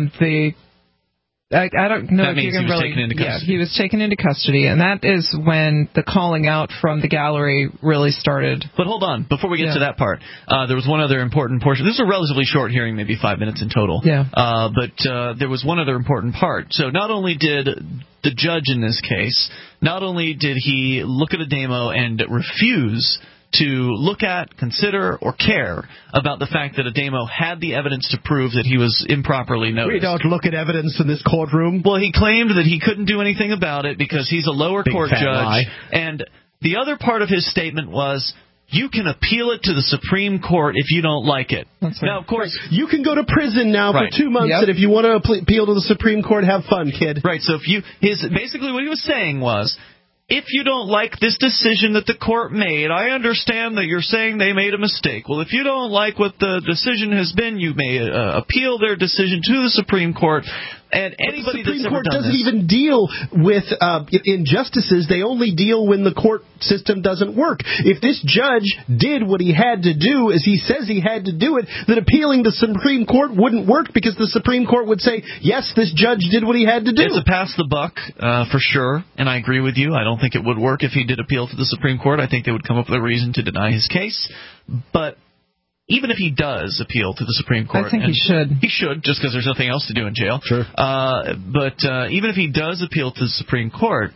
Speaker 2: I don't know if you can really. Yeah, he was taken into custody, and that is when the calling out from the gallery really started.
Speaker 1: But hold on, before we get to that part, there was one other important portion. This is a relatively short hearing, maybe 5 minutes in total.
Speaker 2: Yeah.
Speaker 1: But there was one other important part. So not only did the judge in this case, not only did he look at Ademo and refuse to look at, consider, or care about the fact that Ademo had the evidence to prove that he was improperly noticed.
Speaker 3: We don't look at evidence in this courtroom.
Speaker 1: Well, he claimed that he couldn't do anything about it because he's a lower court judge.
Speaker 3: Lie.
Speaker 1: And the other part of his statement was, you can appeal it to the Supreme Court if you don't like it.
Speaker 2: That's right.
Speaker 1: Now, of course,
Speaker 3: you can go to prison now for 2 months, and if you want to appeal to the Supreme Court, have fun, kid.
Speaker 1: Right, so basically what he was saying was, if you don't like this decision that the court made, I understand that you're saying they made a mistake. Well, if you don't like what the decision has been, you may appeal their decision to the Supreme Court. And anybody
Speaker 3: that's ever done this... The Supreme Court doesn't
Speaker 1: even
Speaker 3: deal with injustices. They only deal when the court system doesn't work. If this judge did what he had to do as he says he had to do it, then appealing to the Supreme Court wouldn't work because the Supreme Court would say, yes, this judge did what he had to do.
Speaker 1: It's a pass the buck, for sure, and I agree with you. I don't think it would work if he did appeal to the Supreme Court. I think they would come up with a reason to deny his case. But even if he does appeal to the Supreme Court...
Speaker 2: I think he should.
Speaker 1: He should, just because there's nothing else to do in jail.
Speaker 3: Sure.
Speaker 1: But even if he does appeal to the Supreme Court,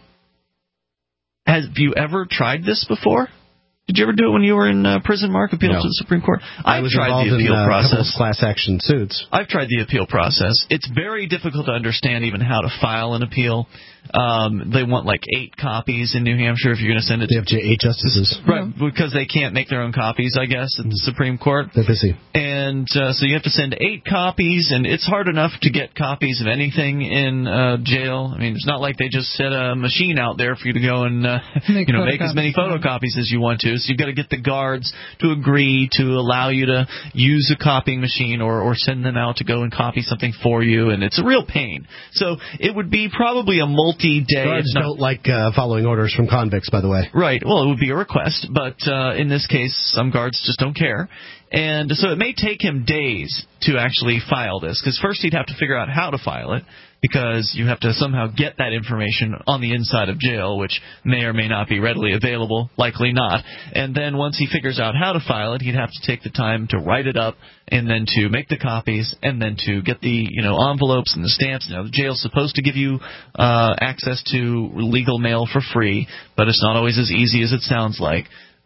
Speaker 1: have you ever tried this before? Did you ever do it when you were in prison, Mark, appeal to the Supreme Court?
Speaker 3: I was involved in a couple of class action suits.
Speaker 1: I've tried the appeal process. It's very difficult to understand even how to file an appeal. They want like 8 copies in New Hampshire if you're going to send it.
Speaker 3: They have 8 justices.
Speaker 1: Right, because they can't make their own copies, I guess, at the Supreme Court.
Speaker 3: They're busy.
Speaker 1: And so you have to send 8 copies, and it's hard enough to get copies of anything in jail. I mean, it's not like they just set a machine out there for you to go and make as many photocopies as you want to. So you've got to get the guards to agree to allow you to use a copying machine or send them out to go and copy something for you, and it's a real pain. So it would be probably a multi-day...
Speaker 3: Guards don't like following orders from convicts, by the way.
Speaker 1: Right. Well, it would be a request, but in this case, some guards just don't care. And so it may take him days to actually file this, because first he'd have to figure out how to file it, because you have to somehow get that information on the inside of jail, which may or may not be readily available, likely not. And then once he figures out how to file it, he'd have to take the time to write it up, and then to make the copies, and then to get the envelopes and the stamps. Now, the jail's supposed to give you access to legal mail for free, but it's not always as easy as it sounds like.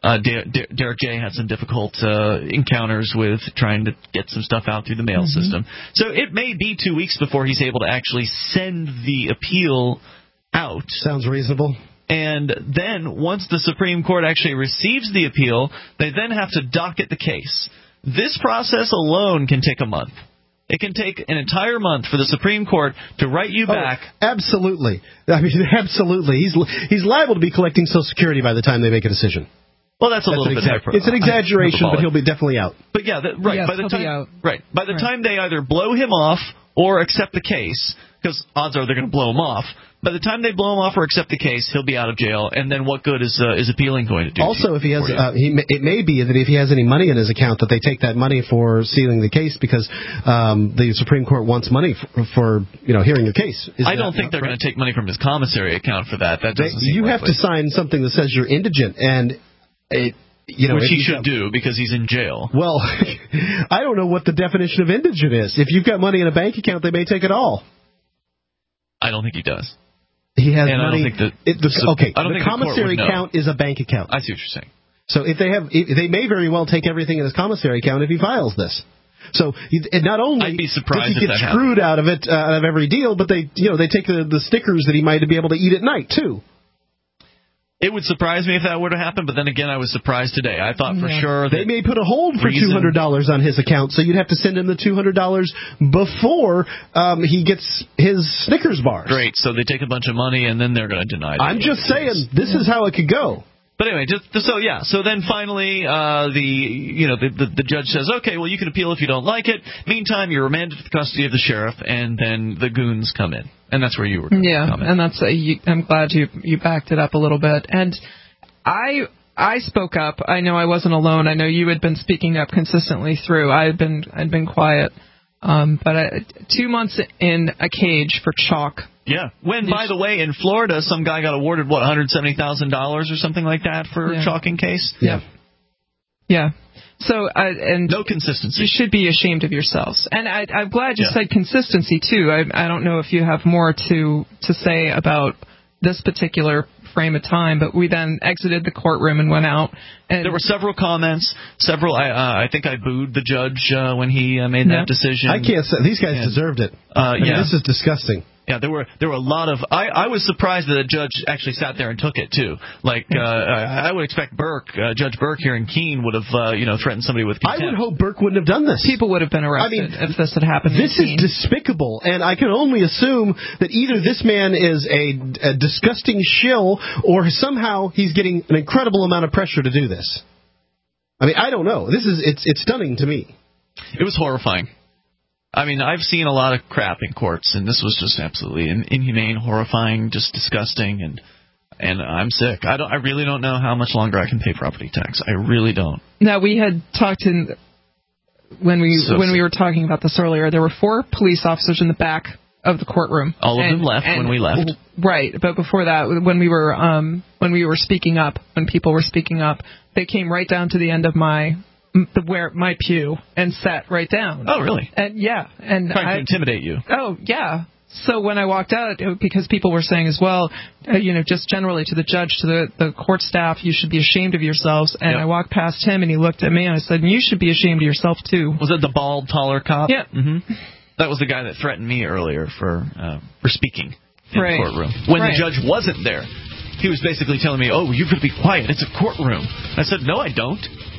Speaker 1: Derek J. had some difficult encounters with trying to get some stuff out through the mail system. So it may be 2 weeks before he's able to actually send the appeal out.
Speaker 3: Sounds reasonable.
Speaker 1: And then once the Supreme Court actually receives the appeal, they then have to docket the case. This process alone can take a month. It can take an entire month for the Supreme Court to write you back.
Speaker 3: Absolutely. I mean, absolutely. He's liable to be collecting Social Security by the time they make a decision.
Speaker 1: Well, that's a little bit hyperbolic.
Speaker 3: It's an exaggeration, but he'll be definitely out.
Speaker 1: But yeah, by the time they either blow him off or accept the case, because odds are they're going to blow him off. By the time they blow him off or accept the case, he'll be out of jail. And then what good is appealing going to do?
Speaker 3: Also, if he has, it may be that if he has any money in his account, that they take that money for sealing the case because the Supreme Court wants money for hearing your case.
Speaker 1: I don't think they're going to take money from his commissary account for that. That doesn't seem
Speaker 3: You have to sign something that says you're indigent, and
Speaker 1: which he should do because he's in jail.
Speaker 3: Well, I don't know what the definition of indigent is. If you've got money in a bank account, they may take it all.
Speaker 1: I don't think he does.
Speaker 3: He has
Speaker 1: and
Speaker 3: money.
Speaker 1: I don't think
Speaker 3: the commissary account is a bank account.
Speaker 1: I see what you're saying.
Speaker 3: So if they may very well take everything in his commissary account if he files this. So not only
Speaker 1: I'd be surprised
Speaker 3: does he get
Speaker 1: if that
Speaker 3: screwed out of it, out of every deal, but they take the stickers that he might be able to eat at night too.
Speaker 1: It would surprise me if that were to happen, but then again, I was surprised today. I thought for sure that
Speaker 3: they may put a hold for $200 on his account, so you'd have to send him the $200 before he gets his Snickers bars.
Speaker 1: Great, so they take a bunch of money and then they're going to deny it.
Speaker 3: I'm just saying, this is how it could go.
Speaker 1: But anyway, so then finally, the judge says, okay, well, you can appeal if you don't like it. Meantime, you're remanded to the custody of the sheriff, and then the goons come in, and that's where you were.
Speaker 2: And that's I'm glad you backed it up a little bit. And I spoke up. I know I wasn't alone. I know you had been speaking up consistently through. I'd been quiet. But 2 months in a cage for chalk.
Speaker 1: Yeah. When, by the way, in Florida, some guy got awarded, $170,000 or something like that for a chalking case?
Speaker 3: Yeah.
Speaker 2: Yeah. So, and
Speaker 1: no consistency.
Speaker 2: You should be ashamed of yourselves. And I'm glad you said consistency, too. I don't know if you have more to say about this particular frame of time, but we then exited the courtroom and went out. And
Speaker 1: there were several comments. I think I booed the judge when he made that decision.
Speaker 3: I can't say these guys deserved it. This is disgusting.
Speaker 1: Yeah, there were a lot of. I was surprised that the judge actually sat there and took it too. Like I would expect Judge Burke here in Keene would have threatened somebody with contempt.
Speaker 3: I would hope Burke wouldn't have done this.
Speaker 2: People would have been arrested if this had happened.
Speaker 3: This is despicable, and I can only assume that either this man is a disgusting shill, or somehow he's getting an incredible amount of pressure to do this. I mean, I don't know. It's stunning to me.
Speaker 1: It was horrifying. I mean, I've seen a lot of crap in courts, and this was just absolutely inhumane, horrifying, just disgusting, and I'm sick. I really don't know how much longer I can pay property tax. I really don't.
Speaker 2: Now, we had talked when we were talking about this earlier. There were 4 police officers in the back of the courtroom.
Speaker 1: All of them left when we left.
Speaker 2: Right, but before that, when we were speaking up, when people were speaking up, they came right down to the end of my pew and sat right down.
Speaker 1: Oh, really?
Speaker 2: And and
Speaker 1: trying to intimidate you.
Speaker 2: Oh, yeah. So when I walked out, because people were saying as well, just generally to the judge, to the court staff, you should be ashamed of yourselves. And I walked past him, and he looked at me, and I said, you should be ashamed of yourself too.
Speaker 1: Was it the bald, taller cop?
Speaker 2: Yeah.
Speaker 1: Mm-hmm. That was the guy that threatened me earlier for speaking in the courtroom when the judge wasn't there. He was basically telling me, "Oh, you've got to be quiet. It's a courtroom." I said, "No, I don't.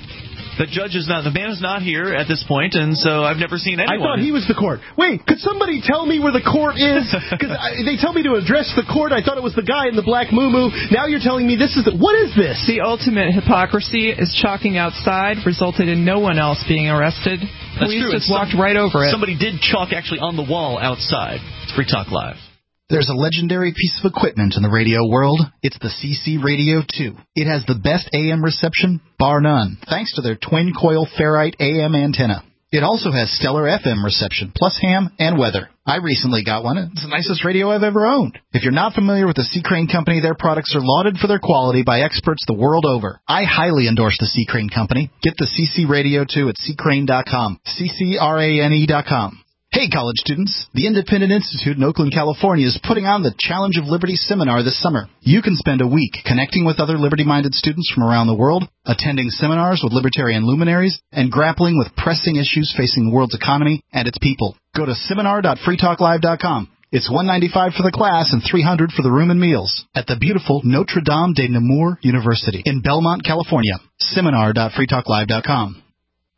Speaker 1: The man is not here at this point, and so I've never seen anyone."
Speaker 3: I thought he was the court. Wait, could somebody tell me where the court is? Because they tell me to address the court. I thought it was the guy in the black muumuu. Now you're telling me this is what is this?
Speaker 2: The ultimate hypocrisy is chalking outside resulted in no one else being arrested. Police just walked right over it.
Speaker 1: Somebody did chalk actually on the wall outside. It's Free Talk Live.
Speaker 4: There's a legendary piece of equipment in the radio world. It's the CC Radio 2. It has the best AM reception, bar none, thanks to their twin-coil ferrite AM antenna. It also has stellar FM reception, plus ham and weather. I recently got one. It's the nicest radio I've ever owned. If you're not familiar with the C. Crane Company, their products are lauded for their quality by experts the world over. I highly endorse the C. Crane Company. Get the CC Radio 2 at ccrane.com, ccrane.com. Hey, college students, the Independent Institute in Oakland, California is putting on the Challenge of Liberty seminar this summer. You can spend a week connecting with other liberty-minded students from around the world, attending seminars with libertarian luminaries, and grappling with pressing issues facing the world's economy and its people. Go to seminar.freetalklive.com. It's $195 for the class and $300 for the room and meals at the beautiful Notre Dame de Namur University in Belmont, California. Seminar.freetalklive.com.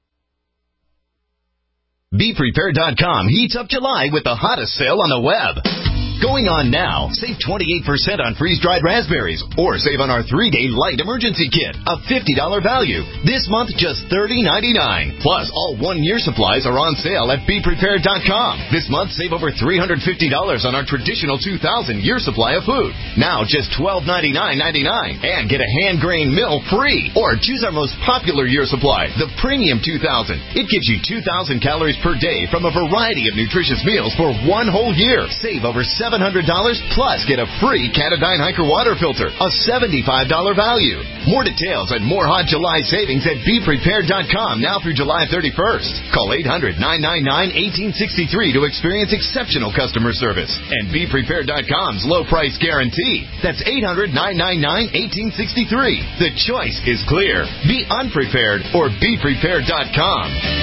Speaker 12: BePrepared.com heats up July with the hottest sale on the web. Going on now. Save 28% on freeze-dried raspberries, or save on our 3-day light emergency kit, a $50 value. This month, just $30.99. Plus, all 1-year supplies are on sale at BePrepared.com. This month, save over $350 on our traditional 2,000-year supply of food. Now, just $12.99.99. And get a hand-grained mill free. Or choose our most popular year supply, the Premium 2000. It gives you 2,000 calories per day from a variety of nutritious meals for 1 whole year. Save over $7 $700 plus get a free Katadyn Hiker water filter, a $75 value. More details and more hot July savings at BePrepared.com now through July 31st. Call 800-999-1863 to experience exceptional customer service and BePrepared.com's low price guarantee. That's 800-999-1863. The choice is clear. Be unprepared or BePrepared.com.